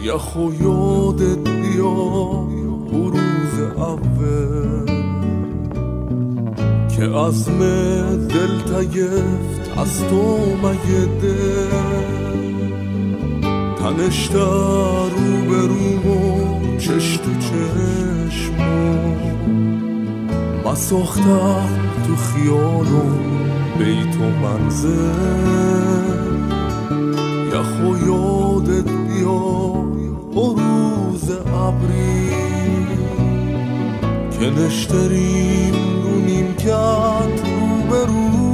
یخ و یادت بیا روز اول که عزم دل تگفت از تو مگه دل تنشت رو به رو چش تو چشمو ما ساختم تو خیالم بیت و منزل یخ و یادت بیا روز ابری که نشتریم رو نیمکت رو به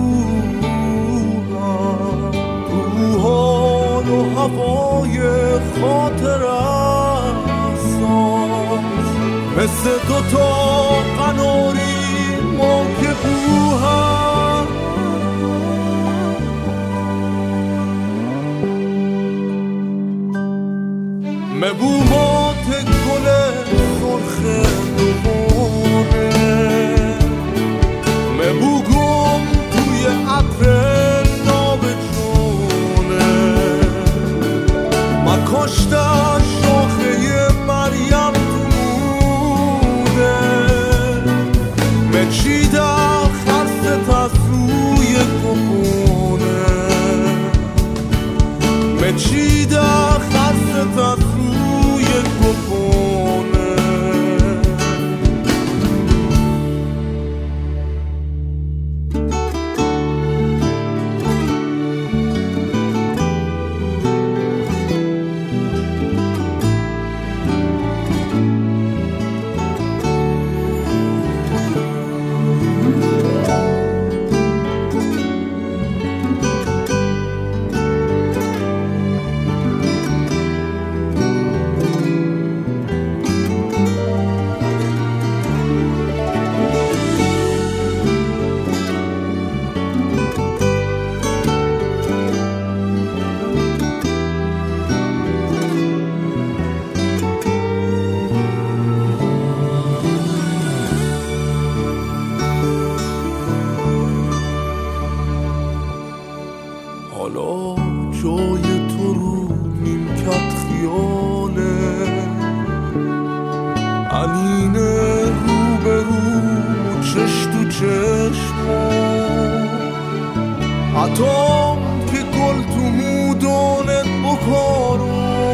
روحان و هوای خاطر اساس مثل دوتا قناری ما که بوهم مبومات گل سرخ دوباره مبوگم توی عطر ناب جونه ما کاشتن شاخه مریم توده مچیدن خرست از روی کپونه مچیدن خرست از روی کپونه حالا جای تو رو نیمکت خیاله انینه رو به رو چش تو چشمو حتام که گل تو مودانت بکارو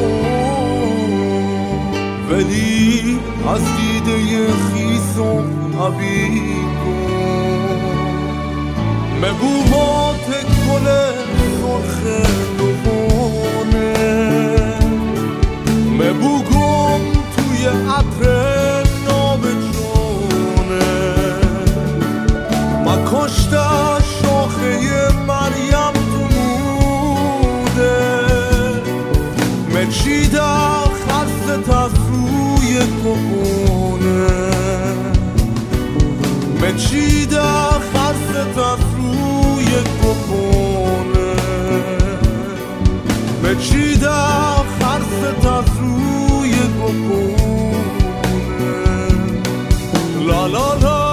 ولی از دیده خیسم عبید کن مبومات گل سرخ دوباره مبوگم توی عطر ناب جونه ما کاشتن شاخه مریم تو موده مچیدن خرست از روی کپونه مچیدن خرست از روی کپونه مچیدن خرست از روی کپونه لا لا لا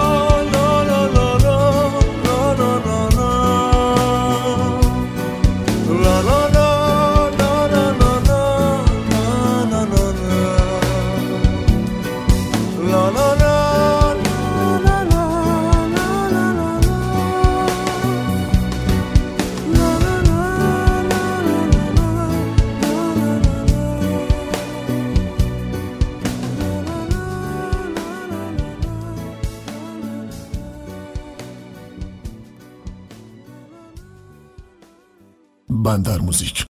بندر موزیک